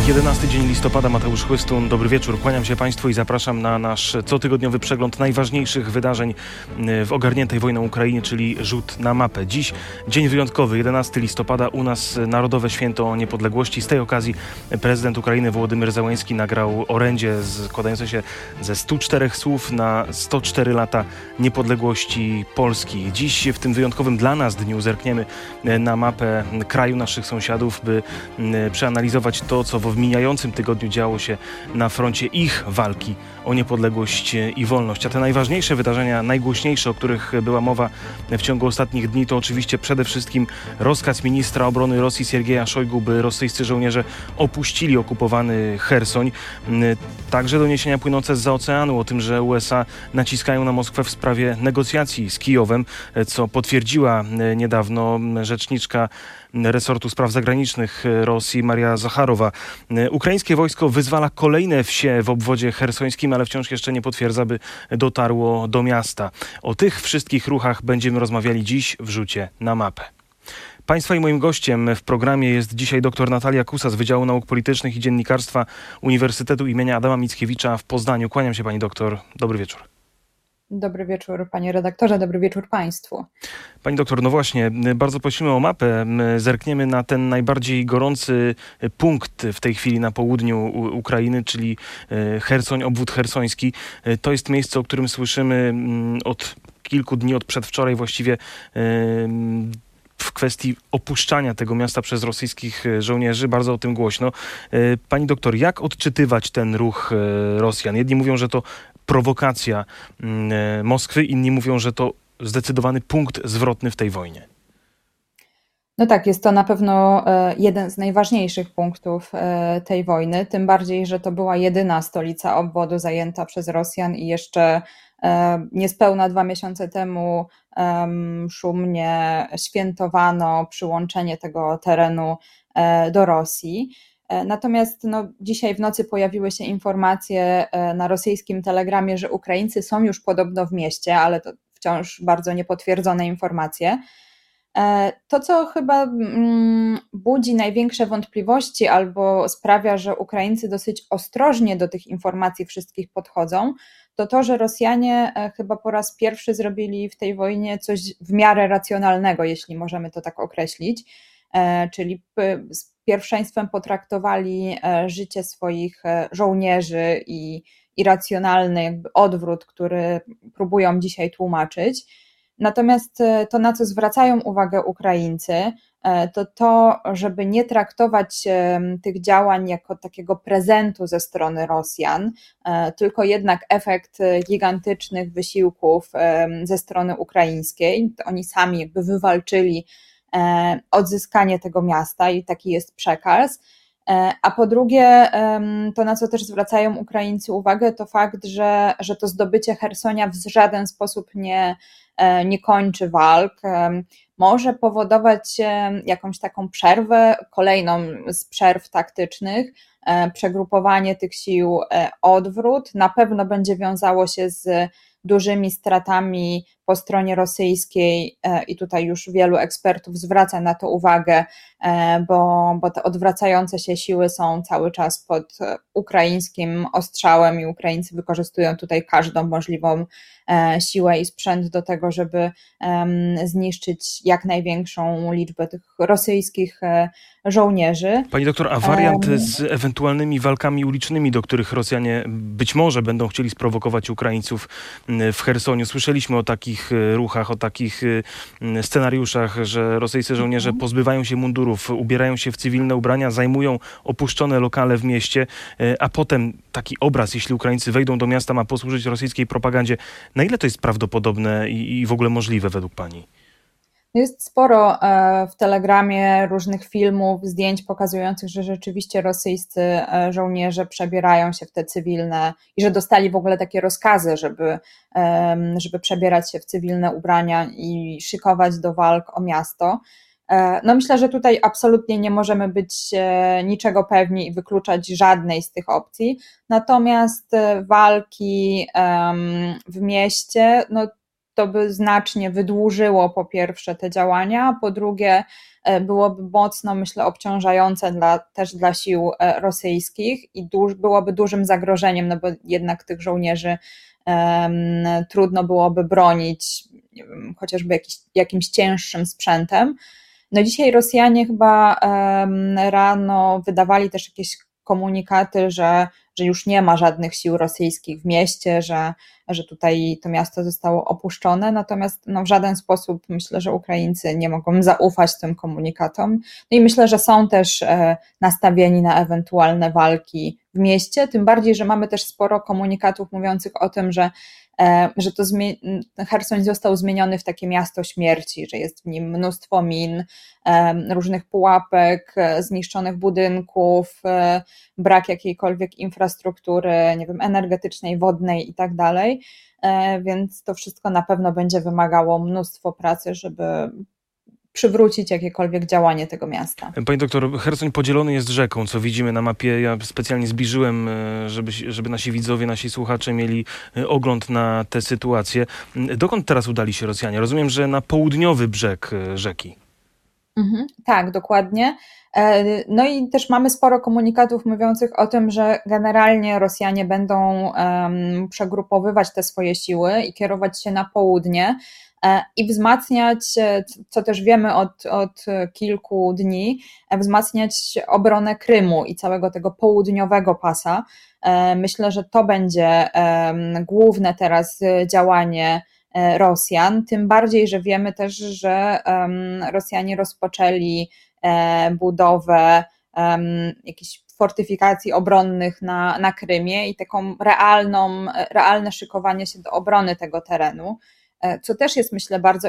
Piątek, 11 dzień listopada, Mateusz Chłystun. Dobry wieczór, kłaniam się Państwu i zapraszam na nasz cotygodniowy przegląd najważniejszych wydarzeń w ogarniętej wojną Ukrainie, czyli rzut na mapę. Dziś dzień wyjątkowy, 11 listopada, u nas Narodowe Święto Niepodległości. Z tej okazji prezydent Ukrainy Wołodymyr Zełenski nagrał orędzie składające się ze 104 słów na 104 lata niepodległości Polski. Dziś w tym wyjątkowym dla nas dniu zerkniemy na mapę kraju naszych sąsiadów, by przeanalizować to, co w mijającym tygodniu działo się na froncie ich walki o niepodległość i wolność. A te najważniejsze wydarzenia, najgłośniejsze, o których była mowa w ciągu ostatnich dni, to oczywiście przede wszystkim rozkaz ministra obrony Rosji Siergieja Szojgu, by rosyjscy żołnierze opuścili okupowany Chersoń. Także doniesienia płynące zza oceanu o tym, że USA naciskają na Moskwę w sprawie negocjacji z Kijowem, co potwierdziła niedawno rzeczniczka resortu spraw zagranicznych Rosji Maria Zacharowa. Ukraińskie wojsko wyzwala kolejne wsie w obwodzie chersońskim, ale wciąż jeszcze nie potwierdza, by dotarło do miasta. O tych wszystkich ruchach będziemy rozmawiali dziś w rzucie na mapę. Państwa i moim gościem w programie jest dzisiaj dr Natalia Kusa z Wydziału Nauk Politycznych i Dziennikarstwa Uniwersytetu im. Adama Mickiewicza w Poznaniu. Kłaniam się pani doktor. Dobry wieczór. Dobry wieczór panie redaktorze, dobry wieczór państwu. Pani doktor, no właśnie, bardzo prosimy o mapę. Zerkniemy na ten najbardziej gorący punkt w tej chwili na południu Ukrainy, czyli Chersoń, obwód chersoński. To jest miejsce, o którym słyszymy od kilku dni, od przedwczoraj właściwie, w kwestii opuszczania tego miasta przez rosyjskich żołnierzy. Bardzo o tym głośno. Pani doktor, jak odczytywać ten ruch Rosjan? Jedni mówią, że to prowokacja Moskwy, inni mówią, że to zdecydowany punkt zwrotny w tej wojnie. No tak, jest to na pewno jeden z najważniejszych punktów tej wojny, tym bardziej, że to była jedyna stolica obwodu zajęta przez Rosjan i jeszcze niespełna 2 miesiące temu szumnie świętowano przyłączenie tego terenu do Rosji. Natomiast dzisiaj w nocy pojawiły się informacje na rosyjskim telegramie, że Ukraińcy są już podobno w mieście, ale to wciąż bardzo niepotwierdzone informacje. To, co chyba budzi największe wątpliwości albo sprawia, że Ukraińcy dosyć ostrożnie do tych informacji wszystkich podchodzą, to to, że Rosjanie chyba po raz pierwszy zrobili w tej wojnie coś w miarę racjonalnego, jeśli możemy to tak określić, czyli z pierwszeństwem potraktowali życie swoich żołnierzy i racjonalny jakby odwrót, który próbują dzisiaj tłumaczyć. Natomiast to, na co zwracają uwagę Ukraińcy, to, żeby nie traktować tych działań jako takiego prezentu ze strony Rosjan, tylko jednak efekt gigantycznych wysiłków ze strony ukraińskiej. To oni sami jakby wywalczyli odzyskanie tego miasta i taki jest przekaz. A po drugie, to, na co też zwracają Ukraińcy uwagę, to fakt, że to zdobycie Chersonia w żaden sposób nie kończy walk, może powodować jakąś taką przerwę, kolejną z przerw taktycznych, przegrupowanie tych sił, odwrót, na pewno będzie wiązało się z dużymi stratami po stronie rosyjskiej i tutaj już wielu ekspertów zwraca na to uwagę, bo te odwracające się siły są cały czas pod ukraińskim ostrzałem i Ukraińcy wykorzystują tutaj każdą możliwą siłę i sprzęt do tego, żeby zniszczyć jak największą liczbę tych rosyjskich żołnierzy. Pani doktor, a wariant z ewentualnymi walkami ulicznymi, do których Rosjanie być może będą chcieli sprowokować Ukraińców w Chersoniu. Słyszeliśmy o takich ruchach, o takich scenariuszach, że rosyjscy żołnierze pozbywają się mundurów, ubierają się w cywilne ubrania, zajmują opuszczone lokale w mieście, a potem taki obraz, jeśli Ukraińcy wejdą do miasta, ma posłużyć rosyjskiej propagandzie. Na ile to jest prawdopodobne i w ogóle możliwe według pani? Jest sporo w telegramie różnych filmów, zdjęć pokazujących, że rzeczywiście rosyjscy żołnierze przebierają się w te cywilne i że dostali w ogóle takie rozkazy, żeby przebierać się w cywilne ubrania i szykować do walk o miasto. No myślę, że tutaj absolutnie nie możemy być niczego pewni i wykluczać żadnej z tych opcji, natomiast walki w mieście, no to by znacznie wydłużyło po pierwsze te działania, a po drugie byłoby mocno, myślę, obciążające też dla sił rosyjskich i byłoby dużym zagrożeniem, no bo jednak tych żołnierzy trudno byłoby bronić, nie wiem, chociażby jakimś cięższym sprzętem. No dzisiaj Rosjanie chyba rano wydawali też jakieś komunikaty, że już nie ma żadnych sił rosyjskich w mieście, że tutaj to miasto zostało opuszczone, natomiast w żaden sposób myślę, że Ukraińcy nie mogą zaufać tym komunikatom. No i myślę, że są też nastawieni na ewentualne walki w mieście, tym bardziej, że mamy też sporo komunikatów mówiących o tym, że Chersoń został zmieniony w takie miasto śmierci, że jest w nim mnóstwo min, różnych pułapek, zniszczonych budynków, brak jakiejkolwiek infrastruktury, nie wiem, energetycznej, wodnej i tak dalej, więc to wszystko na pewno będzie wymagało mnóstwo pracy, żeby przywrócić jakiekolwiek działanie tego miasta. Pani doktor, Chersoń podzielony jest rzeką, co widzimy na mapie. Ja specjalnie zbliżyłem, żeby nasi widzowie, nasi słuchacze mieli ogląd na tę sytuację. Dokąd teraz udali się Rosjanie? Rozumiem, że na południowy brzeg rzeki. Tak, dokładnie. No i też mamy sporo komunikatów mówiących o tym, że generalnie Rosjanie będą przegrupowywać te swoje siły i kierować się na południe i wzmacniać, co też wiemy od kilku dni, wzmacniać obronę Krymu i całego tego południowego pasa. Myślę, że to będzie główne teraz działanie Rosjan, tym bardziej, że wiemy też, że Rosjanie rozpoczęli budowę jakichś fortyfikacji obronnych na Krymie i taką realne szykowanie się do obrony tego terenu, co też jest, myślę, bardzo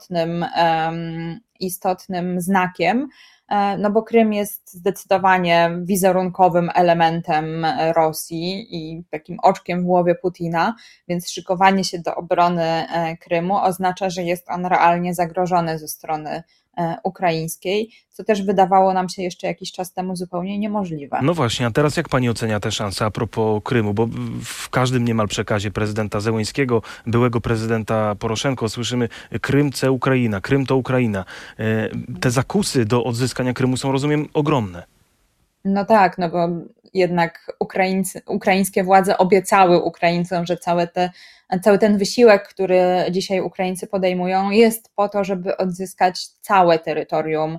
istotnym znakiem, no bo Krym jest zdecydowanie wizerunkowym elementem Rosji i takim oczkiem w głowie Putina, więc szykowanie się do obrony Krymu oznacza, że jest on realnie zagrożony ze strony ukraińskiej, co też wydawało nam się jeszcze jakiś czas temu zupełnie niemożliwe. No właśnie, a teraz jak pani ocenia te szanse a propos Krymu? Bo w każdym niemal przekazie prezydenta Zełenskiego, byłego prezydenta Poroszenko słyszymy Krym to Ukraina, Krym to Ukraina. Te zakusy do odzyskania Krymu są, rozumiem, ogromne. No tak, no bo jednak ukraińskie władze obiecały Ukraińcom, że cały ten wysiłek, który dzisiaj Ukraińcy podejmują, jest po to, żeby odzyskać całe terytorium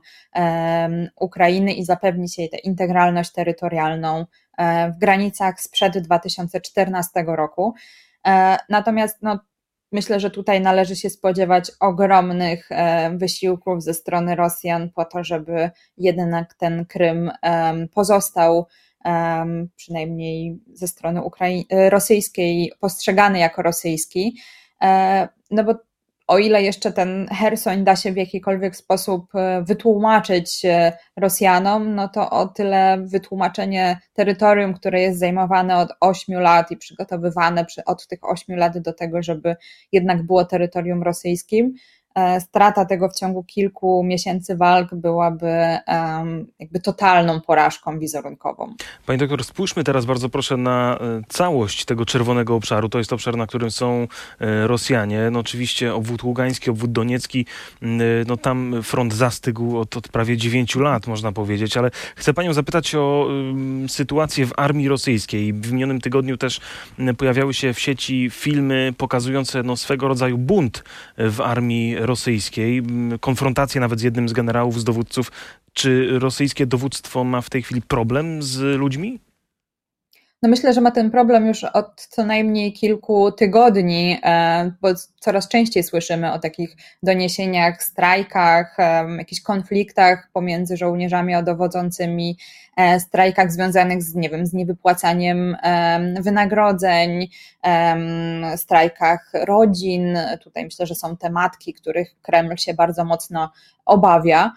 Ukrainy i zapewnić jej tę integralność terytorialną w granicach sprzed 2014 roku. Natomiast myślę, że tutaj należy się spodziewać ogromnych wysiłków ze strony Rosjan po to, żeby jednak ten Krym pozostał przynajmniej ze strony rosyjskiej postrzegany jako rosyjski, no bo o ile jeszcze ten Chersoń da się w jakikolwiek sposób wytłumaczyć Rosjanom, no to o tyle wytłumaczenie terytorium, które jest zajmowane od 8 lat i przygotowywane od tych 8 lat do tego, żeby jednak było terytorium rosyjskim, strata tego w ciągu kilku miesięcy walk byłaby jakby totalną porażką wizerunkową. Pani doktor, spójrzmy teraz bardzo proszę na całość tego czerwonego obszaru. To jest obszar, na którym są Rosjanie. No oczywiście obwód ługański, obwód doniecki, no tam front zastygł od prawie 9 lat, można powiedzieć, ale chcę panią zapytać o sytuację w armii rosyjskiej. W minionym tygodniu też pojawiały się w sieci filmy pokazujące swego rodzaju bunt w armii rosyjskiej, konfrontację nawet z jednym z generałów, z dowódców. Czy rosyjskie dowództwo ma w tej chwili problem z ludźmi? No myślę, że ma ten problem już od co najmniej kilku tygodni, bo coraz częściej słyszymy o takich doniesieniach, strajkach, jakichś konfliktach pomiędzy żołnierzami a dowodzącymi, strajkach związanych z, nie wiem, z niewypłacaniem wynagrodzeń, strajkach rodzin. Tutaj myślę, że są te matki, których Kreml się bardzo mocno obawia.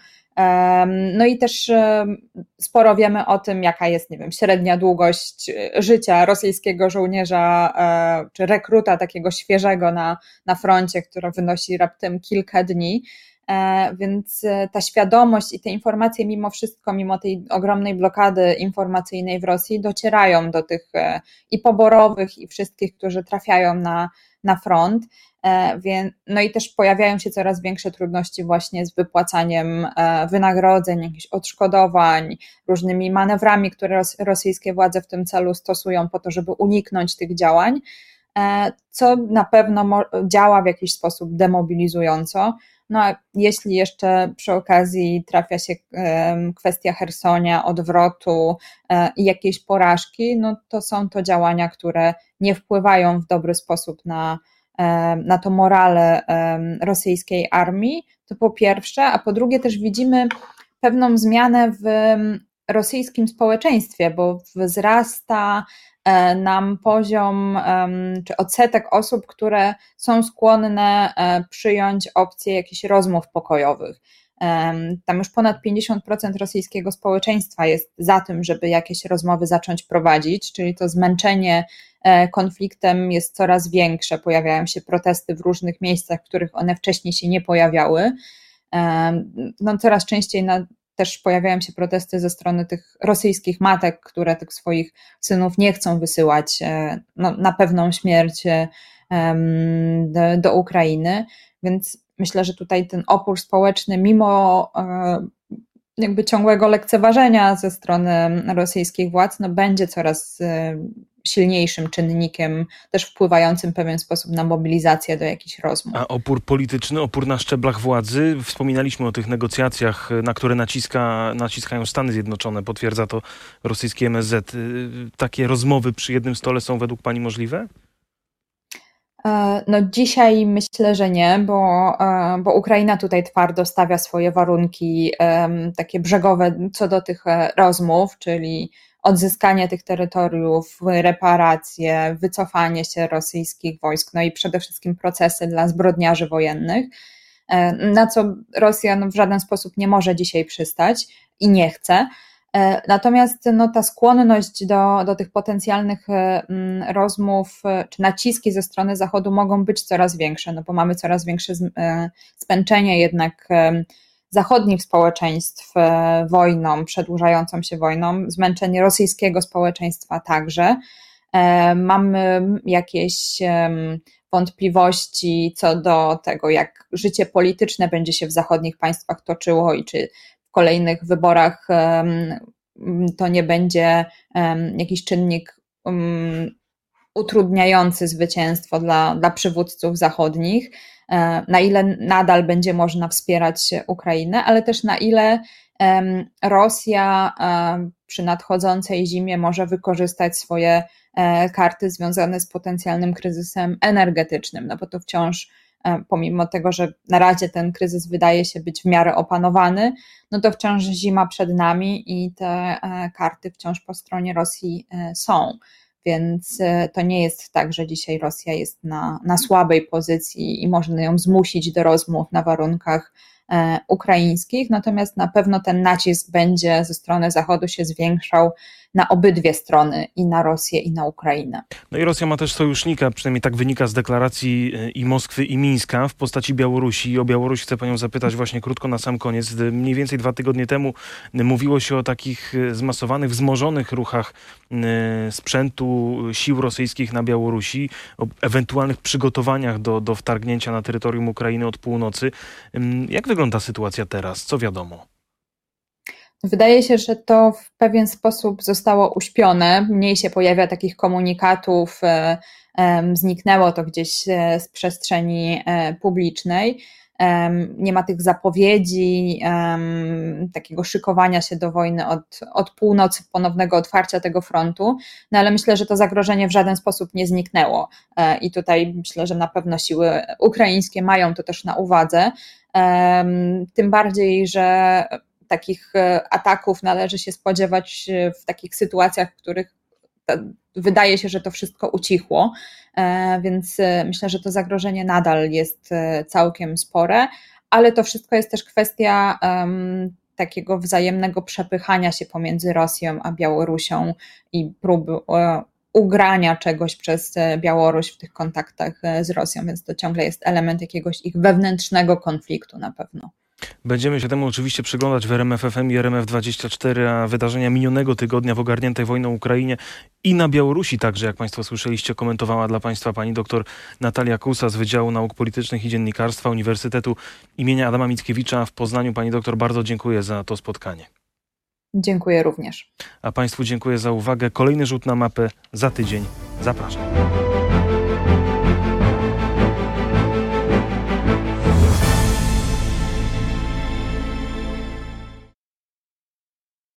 No i też sporo wiemy o tym, jaka jest, nie wiem, średnia długość życia rosyjskiego żołnierza czy rekruta takiego świeżego na froncie, która wynosi raptem kilka dni. Więc ta świadomość i te informacje mimo wszystko, mimo tej ogromnej blokady informacyjnej w Rosji docierają do tych i poborowych, i wszystkich, którzy trafiają na front. No i też pojawiają się coraz większe trudności właśnie z wypłacaniem wynagrodzeń, jakichś odszkodowań, różnymi manewrami, które rosyjskie władze w tym celu stosują po to, żeby uniknąć tych działań, co na pewno działa w jakiś sposób demobilizująco. No a jeśli jeszcze przy okazji trafia się kwestia Chersonia, odwrotu i jakiejś porażki, no to są to działania, które nie wpływają w dobry sposób na to morale rosyjskiej armii, to po pierwsze, a po drugie też widzimy pewną zmianę w rosyjskim społeczeństwie, bo wzrasta nam poziom czy odsetek osób, które są skłonne przyjąć opcję jakichś rozmów pokojowych. Tam już ponad 50% rosyjskiego społeczeństwa jest za tym, żeby jakieś rozmowy zacząć prowadzić, czyli to zmęczenie konfliktem jest coraz większe, pojawiają się protesty w różnych miejscach, w których one wcześniej się nie pojawiały. No, coraz częściej też pojawiają się protesty ze strony tych rosyjskich matek, które tych swoich synów nie chcą wysyłać na pewną śmierć do Ukrainy, więc myślę, że tutaj ten opór społeczny, mimo jakby ciągłego lekceważenia ze strony rosyjskich władz, no będzie coraz silniejszym czynnikiem, też wpływającym w pewien sposób na mobilizację do jakichś rozmów. A opór polityczny, opór na szczeblach władzy, wspominaliśmy o tych negocjacjach, na które naciskają Stany Zjednoczone, potwierdza to rosyjski MSZ. Takie rozmowy przy jednym stole są według pani możliwe? No dzisiaj myślę, że nie, bo Ukraina tutaj twardo stawia swoje warunki takie brzegowe co do tych rozmów, czyli odzyskanie tych terytoriów, reparacje, wycofanie się rosyjskich wojsk, no i przede wszystkim procesy dla zbrodniarzy wojennych, na co Rosja w żaden sposób nie może dzisiaj przystać i nie chce. Natomiast ta skłonność do tych potencjalnych rozmów czy naciski ze strony Zachodu mogą być coraz większe, bo mamy coraz większe zmęczenie jednak zachodnich społeczeństw wojną, przedłużającą się wojną, zmęczenie rosyjskiego społeczeństwa także. Mamy jakieś wątpliwości co do tego, jak życie polityczne będzie się w zachodnich państwach toczyło i czy w kolejnych wyborach to nie będzie jakiś czynnik utrudniający zwycięstwo dla przywódców zachodnich, na ile nadal będzie można wspierać Ukrainę, ale też na ile Rosja przy nadchodzącej zimie może wykorzystać swoje karty związane z potencjalnym kryzysem energetycznym, bo to wciąż pomimo tego, że na razie ten kryzys wydaje się być w miarę opanowany, no to wciąż zima przed nami i te karty wciąż po stronie Rosji są. Więc to nie jest tak, że dzisiaj Rosja jest na słabej pozycji i można ją zmusić do rozmów na warunkach ukraińskich, natomiast na pewno ten nacisk będzie ze strony Zachodu się zwiększał na obydwie strony, i na Rosję, i na Ukrainę. No i Rosja ma też sojusznika, przynajmniej tak wynika z deklaracji i Moskwy, i Mińska w postaci Białorusi. I o Białoruś chcę panią zapytać właśnie krótko na sam koniec. Mniej więcej 2 tygodnie temu mówiło się o takich zmasowanych, wzmożonych ruchach sprzętu sił rosyjskich na Białorusi, o ewentualnych przygotowaniach do wtargnięcia na terytorium Ukrainy od północy. Jak wygląda sytuacja teraz? Co wiadomo? Wydaje się, że to w pewien sposób zostało uśpione. Mniej się pojawia takich komunikatów, zniknęło to gdzieś z przestrzeni publicznej. Nie ma tych zapowiedzi, takiego szykowania się do wojny od północy, ponownego otwarcia tego frontu, no ale myślę, że to zagrożenie w żaden sposób nie zniknęło i tutaj myślę, że na pewno siły ukraińskie mają to też na uwadze, tym bardziej, że takich ataków należy się spodziewać w takich sytuacjach, w których wydaje się, że to wszystko ucichło, więc myślę, że to zagrożenie nadal jest całkiem spore, ale to wszystko jest też kwestia takiego wzajemnego przepychania się pomiędzy Rosją a Białorusią i prób ugrania czegoś przez Białoruś w tych kontaktach z Rosją, więc to ciągle jest element jakiegoś ich wewnętrznego konfliktu na pewno. Będziemy się temu oczywiście przyglądać w RMF FM i RMF24, a wydarzenia minionego tygodnia w ogarniętej wojną Ukrainie i na Białorusi także, jak Państwo słyszeliście, komentowała dla Państwa pani doktor Natalia Kusa z Wydziału Nauk Politycznych i Dziennikarstwa Uniwersytetu imienia Adama Mickiewicza w Poznaniu. Pani doktor, bardzo dziękuję za to spotkanie. Dziękuję również. A Państwu dziękuję za uwagę. Kolejny rzut na mapę za tydzień. Zapraszam.